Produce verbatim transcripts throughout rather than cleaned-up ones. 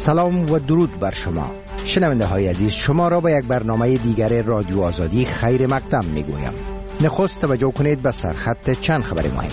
سلام و درود بر شما شنونده های عزیز. شما را به یک برنامه دیگر رادیو آزادی خیر مقدم می گویم. نخست توجه کنید به سرخط چند خبر مهم.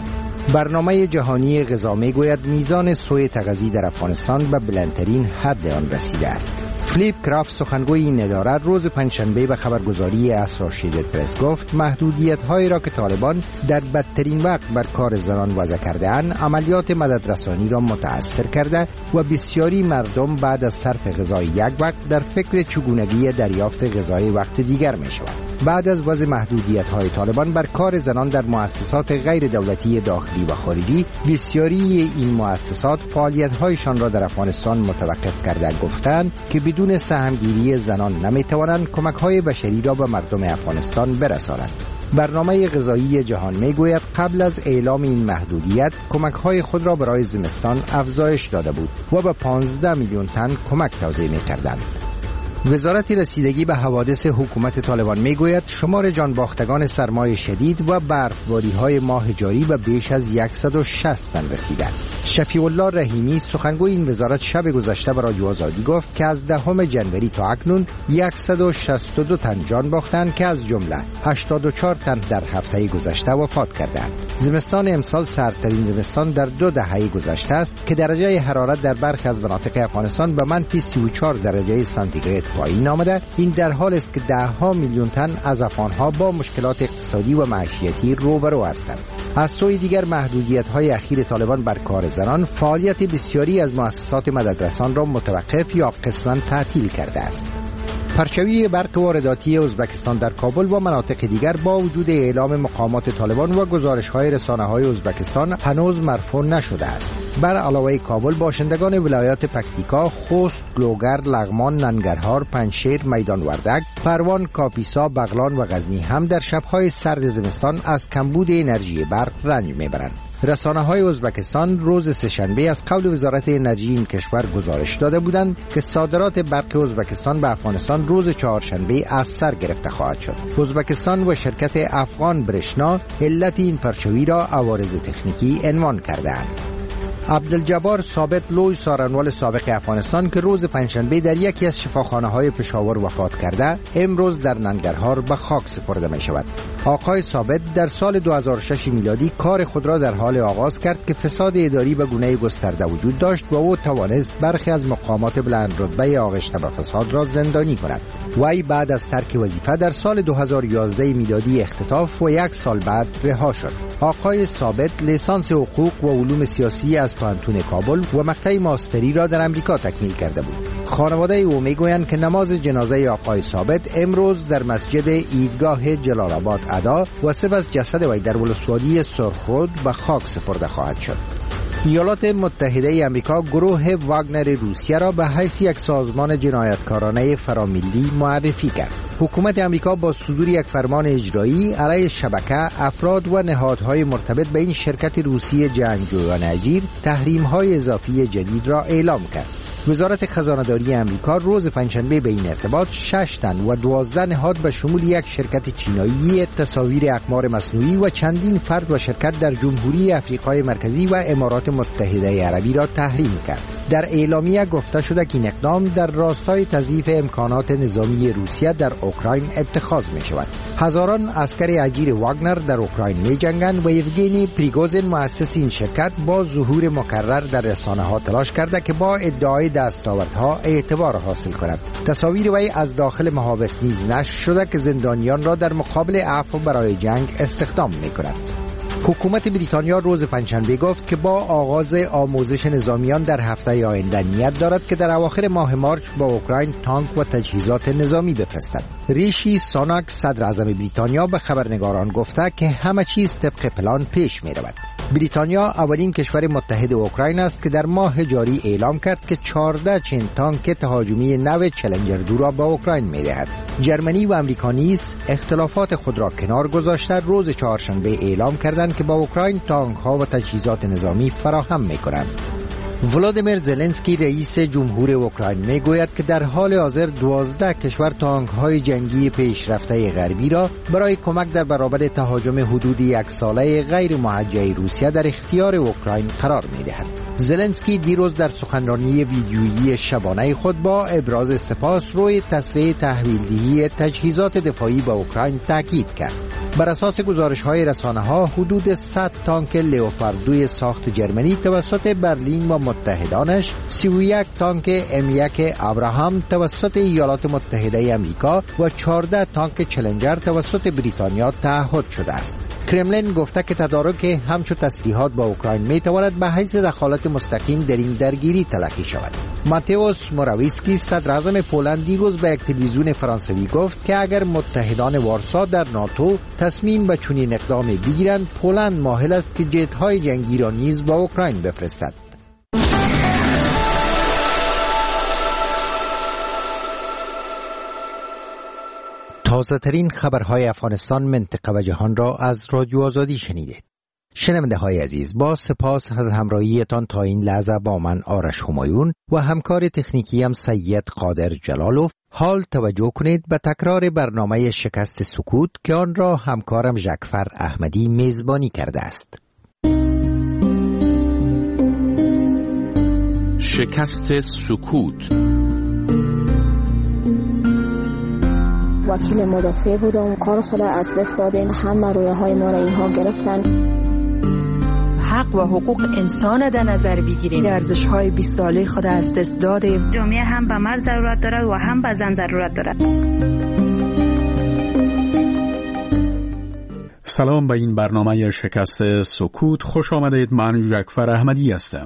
برنامه جهانی غذا می گوید میزان سوی تغذی در افغانستان به بلندترین حد آن رسیده است. فلیپ کرافت سخنگوی این اداره روز پنجشنبه به خبرگزاری اسوسییتد پرس گفت محدودیت هایی را که طالبان در بدترین وقت بر کار زنان وضع کرده اند عملیات مددرسانی را متاثر کرده و بسیاری مردم بعد از صرف غذای یک وقت در فکر چگونگی دریافت غذای وقت دیگر می شوند. بعد از وضع محدودیت های طالبان بر کار زنان در مؤسسات غیر دولتی داخلی و خارجی، بسیاری این مؤسسات فعالیت هایشان را در افغانستان متوقف کرده گفتند که بدون سهمگیری زنان نمی توانند کمک های بشری را به مردم افغانستان برسانند. برنامه غذایی جهان می گوید قبل از اعلام این محدودیت کمک های خود را برای زمستان افزایش داده بود و به پانزده میلیون تن کمک توزیع می کردند. وزارت رسیدگی به حوادث حکومت طالبان می گوید شمار جانباختگان سرمای شدید و برفباری های ماه جاری به بیش از صد و شصت تن رسیدند. شفیع الله رحیمی سخنگوی این وزارت شب گذشته به رادیو آزادی گفت که از دهم جنوری تا اکنون صد و شصت و دو تن جان باختند که از جمله هشتاد و چهار تن در هفته گذشته وفات کردند. زمستان امسال سردترین زمستان در دو دهه گذشته است که درجه حرارت در برخی از مناطق افغانستان به منفی سی و چهار درجه سانتیگراد پایین آمده. این در حال است که ده ها میلیون تن از افغانها با مشکلات اقتصادی و معیشتی روبرو هستند. از سوی دیگر محدودیت‌های اخیر طالبان بر کار زنان فعالیت بسیاری از مؤسسات مددرسان را متوقف یا قسماً تعطیل کرده است. پرچوی برق وارداتی ازبکستان در کابل و مناطق دیگر با وجود اعلام مقامات طالبان و گزارش‌های رسانه‌های ازبکستان هنوز مرفوع نشده است. بر علاوه کابل، باشندگان ولایات پکتیکا، خوست، گلوگر، لغمان، ننگرهار، پنجشیر، میدان وردک، پروان، کاپیسا، بغلان و غزنی هم در شب‌های سرد زمستان از کمبود انرژی برق رنج می‌برند. رسانه‌های ازبکستان روز سه‌شنبه از قول وزارت انرژی این کشور گزارش داده بودند که صادرات برق ازبکستان به افغانستان روز چهارشنبه از سر گرفته خواهد شد. ازبکستان و شرکت افغان برشنا علت این پرچوی را عوارض تکنیکی عنوان کرده‌اند. عبدالجبار ثابت لوی سارنوال سابق افغانستان که روز پنجشنبه در یکی از شفاخانه‌های پشاور وفات کرده، امروز در ننگرهار به خاک سپرده می شود. آقای ثابت در سال دو هزار و شش میلادی کار خود را در حال آغاز کرد که فساد اداری به گونه گسترده وجود داشت و او توانست برخی از مقامات بلند رتبه آغشته به فساد را زندانی کند. وی بعد از ترک وظیفه در سال دو هزار و یازده میلادی اختطاف و یک سال بعد رها شد. آقای ثابت لیسانس حقوق و علوم سیاسی از پانتون کابل و مقطع ماستری را در امریکا تکمیل کرده بود. خانواده او میگویند که نماز جنازه آقای ثابت امروز در مسجد عیدگاه جلال آباد ادا و سپس جسد وی در ولسوالی سرخرود به خاک سپرده خواهد شد. ایالات متحده آمریکا گروه واگنر روسیه را به حیث یک سازمان جنایتکارانه فراملی معرفی کرد. حکومت آمریکا با صدور یک فرمان اجرایی علیه شبکه، افراد و نهادهای مرتبط به این شرکت روسی جنگجویان اجیر تحریم‌های اضافی جدید را اعلام کرد. وزارت خزانه‌داری آمریکا روز پنجشنبه به این ارتباط شش تن و دوازده نهاد به شمول یک شرکت چینایی تصاویر اقمار مصنوعی و چندین فرد و شرکت در جمهوری افریقای مرکزی و امارات متحده عربی را تحریم کرد. در اعلامیه گفته شده که این اقدام در راستای تضعیف امکانات نظامی روسیه در اوکراین اتخاذ می شود. هزاران عسکر اجیر واگنر در اوکراین می جنگند و یوگنی پریگوژین مؤسس این شرکت با ظهور مکرر در رسانه‌ها تلاش کرده که با ادعای دستاوردها اعتبار حاصل کند. تصاویر وی از داخل محابس نیز نشر شده که زندانیان را در مقابل عفو برای جنگ استخدام می کند. حکومت بریتانیا روز پنجشنبه گفت که با آغاز آموزش نظامیان در هفته آینده نیت دارد که در اواخر ماه مارچ با اوکراین تانک و تجهیزات نظامی بفرستد. ریشی سوناک صدر اعظم بریتانیا به خبرنگاران گفته که همه چیز طبق پلان پیش می رود. بریتانیا اولین کشور متحد اوکراین است که در ماه جاری اعلام کرد که چهارده چین تانک تهاجمی نو چلنجر دو را به اوکراین می دهد. جرمنی و امریکا نیز اختلافات خود را کنار گذاشته روز چهارشنبه اعلام کردند که با اوکراین تانک ها و تجهیزات نظامی فراهم می کنند. ولادیمیر زلنسکی رئیس جمهور اوکراین میگوید که در حال حاضر دوازده کشور تانک‌های جنگی پیشرفته غربی را برای کمک در برابر تهاجم حدود یک ساله غیر موجه روسیه در اختیار اوکراین قرار می‌دهد. زلنسکی دیروز در سخنرانی ویدیویی شبانه خود با ابراز سپاس روی تسریع تحویل‌دهی تجهیزات دفاعی به اوکراین تاکید کرد. بر اساس گزارش‌های رسانه‌ها حدود صد تانک لئوپارد دو ساخت جرمنی توسط برلین و متحدانش، سی و یک تانک ام یک ابراهام توسط ایالات متحده آمریکا و چهارده تانک چلنجر توسط بریتانیا تعهد شده است. کرملین گفته که تدارک همچون تسلیحات با اوکراین میتواند به حیث دخالت مستقیم در این درگیری تلقی شود. ماتئوس موراویسکی صدر اعظم پولند دیروز به یک تلویزیون فرانسوی گفت که اگر متحدان وارسا در ناتو تصمیم به چنین اقدامی بگیرند، پولند مایل است که جت‌های جنگی را نیز به اوکراین بفرستد. تازه ترین خبرهای افغانستان، منطقه و جهان را از رادیو آزادی شنیدید. شنونده های عزیز، با سپاس از همراهیتان تا این لحظه با من آرش همایون و همکار تکنیکی هم سید قادر جلالوف. حال توجه کنید به تکرار برنامه شکست سکوت که آن را همکارم جعفر احمدی میزبانی کرده است. شکست سکوت. وکیل مدافع بودم، کار خود از دست دادیم، همه رویه های ما را اینها گرفتن. حق و حقوق انسان در نظر بگیریم، ارزش های بیست ساله خود از دست دادیم. جامعه هم به مرد ضرورت دارد و هم به زن ضرورت دارد. سلام به این برنامه شکست سکوت، خوش آمدید. من جعفر احمدی هستم.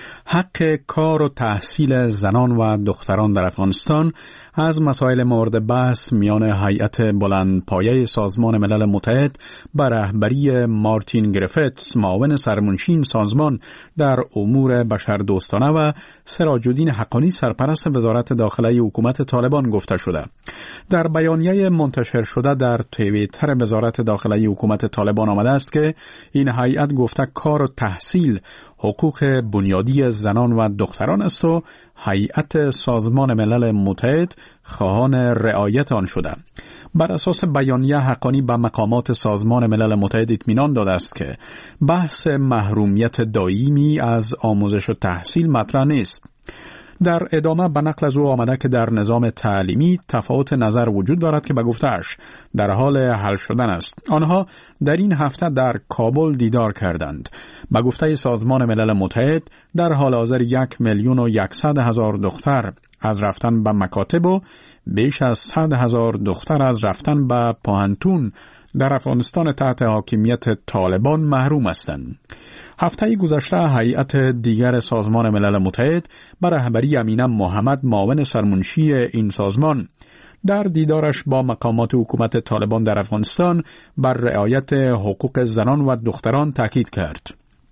حق کار و تحصیل زنان و دختران در افغانستان از مسائل مورد بحث میان هیئت بلندپایه سازمان ملل متحد به رهبری مارتین گریفتس، معاون سرمنشی سازمان در امور بشردوستانه، و سراج الدین حقانی، سرپرست وزارت داخلی حکومت طالبان گفته شده. در بیانیه منتشر شده در توییتر وزارت داخلی حکومت طالبان آمده است که این هیئت گفته کار و تحصیل حقوق بنیادی زنان و دختران است و هیئت سازمان ملل متحد خواهان رعایت آن شده. بر اساس بیانیه حقانی به مقامات سازمان ملل متحد اطمینان داده است که بحث محرومیت دائمی از آموزش و تحصیل مطرح نیست. در ادامه به نقل از او آمده که در نظام تعلیمی تفاوت نظر وجود دارد که به گفته‌اش در حال حل شدن است. آنها در این هفته در کابل دیدار کردند. به گفته سازمان ملل متحد در حال حاضر یک میلیون و یکصد هزار دختر از رفتن به مکاتب و بیش از صد هزار دختر از رفتن به پوهنتون در افغانستان تحت حاکمیت طالبان محروم هستند. هفته گذشته هیئت دیگر سازمان ملل متحد به رهبری امینه محمد، معاون سرمنشی این سازمان، در دیدارش با مقامات حکومت طالبان در افغانستان بر رعایت حقوق زنان و دختران تاکید کرد.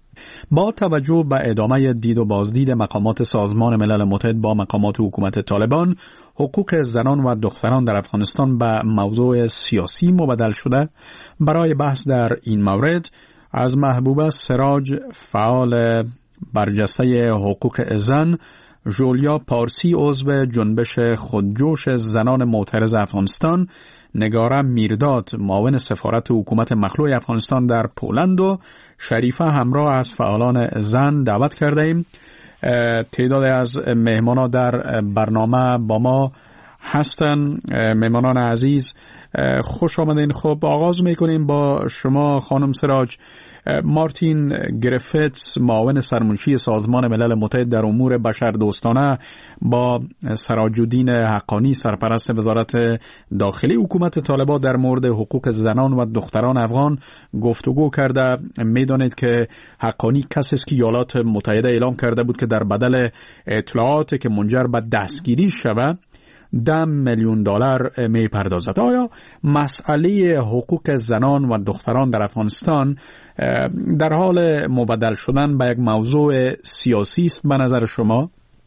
با توجه به ادامه دید و بازدید مقامات سازمان ملل متحد با مقامات حکومت طالبان، حقوق زنان و دختران در افغانستان به موضوع سیاسی مبدل شده. برای بحث در این مورد از محبوبه سراج، فعال برجسته حقوق زن، ژولیا پارسی، عضو جنبش خودجوش زنان معترض افغانستان، نگاره میرداد، معاون سفارت حکومت مخلوع افغانستان در پولند، و شریفه همراه از فعالان زن دعوت کرده ایم. تعداد از مهمانان در برنامه با ما هستن. مهمانان عزیز خوش آمدین. خب آغاز میکنیم با شما خانم سراج. مارتین گریفتس، معاون سرمنشی سازمان ملل متحد در امور بشردوستانه، با سراج الدین حقانی، سرپرست وزارت داخلی حکومت طالبان در مورد حقوق زنان و دختران افغان گفتگو کرده. میدانید که حقانی کسی است که ایالات متحده اعلام کرده بود که در بدل اطلاعاتی که منجر به دستگیری شود ده میلیون دلار می پردازد. آیا مسئله حقوق زنان و دختران در افغانستان در حال مبدل شدن به یک موضوع سیاسی است به نظر شما؟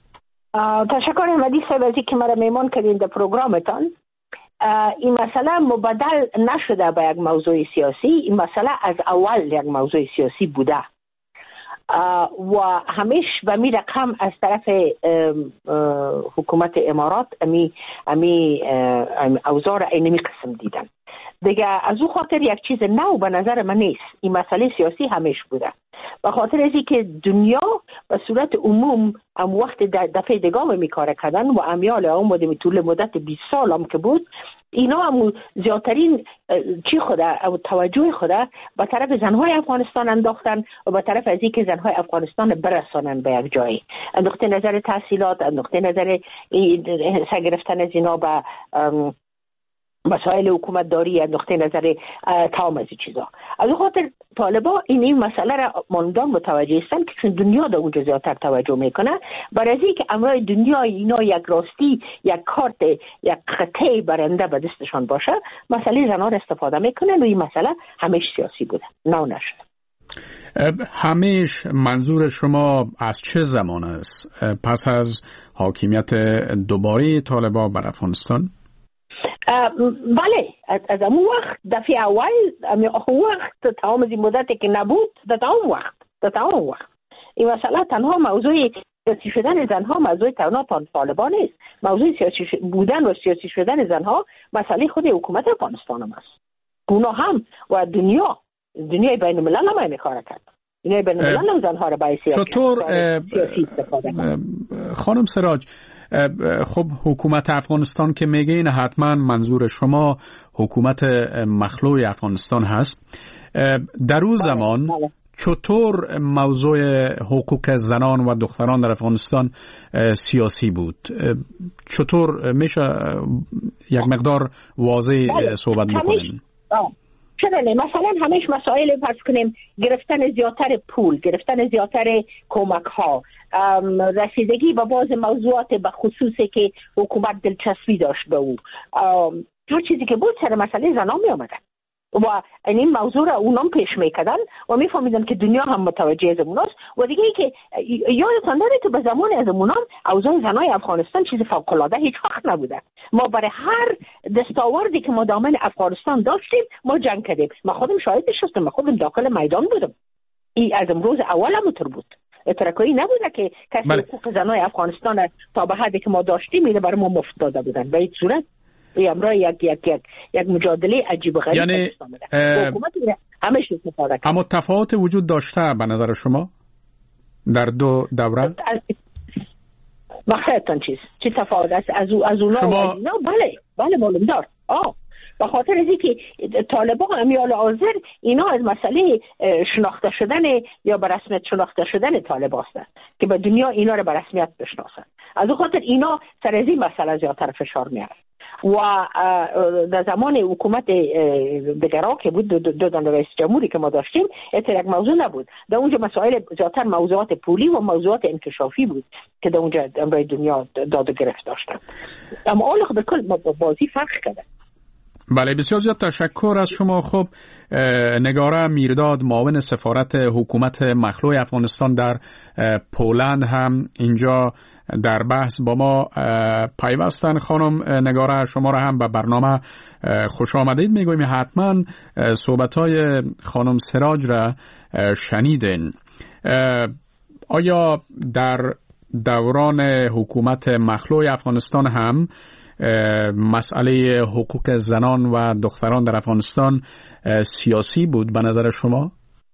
تشکر احمدی صاحب از اینکه مرا میمان کردین در پروگرامتان. این مسئله مبدل نشده به یک موضوع سیاسی. این مسئله از اول یک موضوع سیاسی بوده. و همیش به می رقم از طرف حکومت امارات امی امی اوضاع را اینمی قسم دیدن. دیگه از او خاطر یک چیز نو به نظر من نیست. این مسئله سیاسی همیش بوده. به خاطر ازی که دنیا به صورت عموم ام وقت دفعه دگام می کار کردن و امیال هم بوده طول مدت بیست سال هم که بود، اینا هم زیادترین چی خوده توجه خوده به طرف زنهای افغانستان انداختن و به طرف ازی که زنهای افغانستان برسانن به یک جایی. نقطه نظر تحصیلات، نقطه نظر سرگرفتن از اینا به مسائل حکومت داری، نقطه نظر تمام از این چیزا. از اون خاطر طالبا این این مسئله را ماندان متوجه هستند که چون دنیا در اونجا زیادتر توجه میکنه، برای از که امرای دنیا اینا یک راستی، یک کارت، یک خطه برنده به دستشان باشه، مسئله زنان را استفاده میکنن و این مسئله همیشه سیاسی بوده، نو نشده. همیش منظور شما از چه زمان است؟ پس از حاکمیت دوباره طالبا بر افغانستان؟ بله، از اون وقت دفعه اول اون وقت تمام از این مدتی که نبود، در تمام وقت در تمام وقت این مسئله تنها موضوع سیاسی شدن زنها موضوع تنها طالبان نیست. موضوع سیاسی بودن و سیاسی شدن زنها مسئله خود حکومت افغانستان هم است. اونا هم و دنیا دنیای بین الملل هم این کار کرد. دنیای بین الملل هم زنها را باعث چطور خانم سراج؟ خب حکومت افغانستان که میگه این حتما منظور شما حکومت مخلوع افغانستان هست. در اون زمان چطور موضوع حقوق زنان و دختران در افغانستان سیاسی بود؟ چطور میشه یک مقدار واضح صحبت بکنیم؟ چرا نه؟ مثلا همیش مسائل فرض کنیم گرفتن زیادتر پول، گرفتن زیادتر کمک ها، رسیدگی به باز موضوعات به خصوصی که حکومت دلچسبی داشت به او، جو چیزی که بود سر مسئله زنان می آمدن و این موضوع را اونام پیش میکردن و میفهمیدن که دنیا هم متوجه از اوناست. و دیگه ای که یادتان داره که به زمان از اونام اوضاع زنای افغانستان چیز فوق العاده هیچ وقت نبوده. ما برای هر دستاوردی که ما دامن افغانستان داشتیم ما جنگ کردیم. ما خودم شاهدش هستم، ما خودم داخل میدان بودم. این از امروز اول هم اونطور بود. اترکایی نبوده که کسی حقوق زنای افغانستان تا به حدی که ما داشتیم اینو برای ما مفت داده بودن. به این صورت امروز یک یک یک یک مجادله عجیب و غریب یعنی حکومت همش استفاده کرد. اما تفاوت وجود داشته به نظر شما در دو دوره؟ بخیرتان چیز چی تفاوت است از او از اونا شما... و اینا؟ بله بله معلوم دار. آه به خاطر از اینکه طالبان امیال حاضر اینا از مسئله شناخته شدن یا به رسمیت شناخته شدن طالبان هستند که به دنیا اینا رو به رسمیت بشناسند. از اون خاطر اینا سر از این مسئله زیادتر فشار میارن و در زمان حکومت دگرا که بود دو دو رئیس جمهوری که ما داشتیم اتر یک موضوع نبود. در اونجا مسائل زیادتر موضوعات پولی و موضوعات انکشافی بود که در اونجا امروز دنیا داد و گرفت داشتن. اما اول به کل بازی فرق کرده. بله بسیار زیاد تشکر از شما. خب نگاره میرداد معاون سفارت حکومت مخلوع افغانستان در پولند هم اینجا در بحث با ما پیوستن. خانم نگاره شما را هم به برنامه خوش آمدید میگویم. حتما صحبت‌های خانم سراج را شنیدین. آیا در دوران حکومت مخلوع افغانستان هم مسئله حقوق زنان و دختران در افغانستان سیاسی بود به نظر شما؟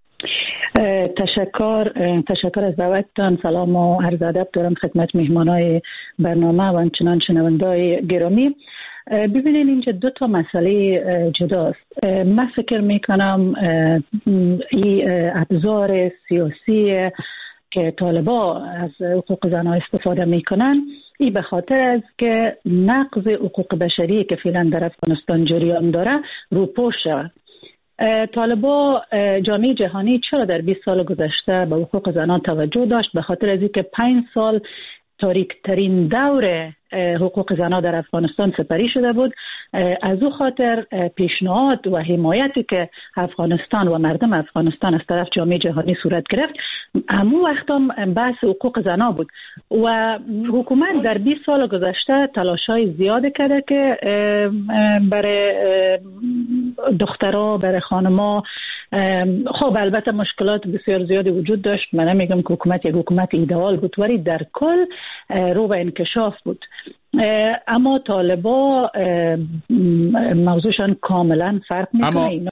تشکر تشکر از دعوتتان. سلام و عرض ادب دارم خدمت مهمانای برنامه و همچنان شنونده‌های گرامی. ببینید اینجا دو تا مسئله جداست. من فکر میکنم این ابزار سیاسی که طالبا از حقوق زنان استفاده میکنن این به خاطر است که نقض حقوق بشری که فعلا در افغانستان جریان داره روپوش شود. طالبا جامعه جهانی چرا در بیست سال گذشته به حقوق زنان توجه داشت؟ به خاطر از اینکه پنج سال تاریک ترین دور حقوق زنان در افغانستان سپری شده بود. از او خاطر پیشنهاد و حمایتی که افغانستان و مردم افغانستان از طرف جامعه جهانی صورت گرفت همون وقت هم بحث حقوق زنان بود و حکومت در بیست سال گذشته تلاش‌های زیاده کرده که برای دخترها برای خانم‌ها خب البته مشکلات بسیار زیادی وجود داشت. من نمیگم که حکومت یک حکومت ایدئال بود، ولی در کل رو به انکشاف بود. اما طالبا موضوعشان کاملا فرق میکنه.